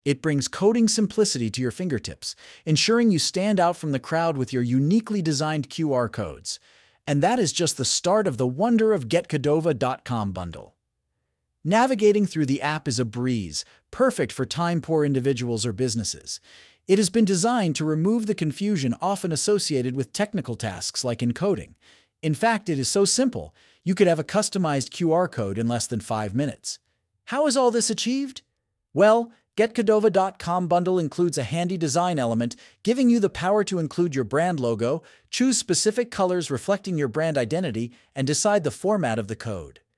It brings coding simplicity to your fingertips, ensuring you stand out from the crowd with your uniquely designed QR codes. And that is just the start of the wonder of GetCordova.com bundle. Navigating through the app is a breeze, perfect for time-poor individuals or businesses. It has been designed to remove the confusion often associated with technical tasks like encoding. In fact, it is so simple, you could have a customized QR code in less than 5 minutes. How is all this achieved? Well, GetCordova.com bundle includes a handy design element, giving you the power to include your brand logo, choose specific colors reflecting your brand identity, and decide the format of the code.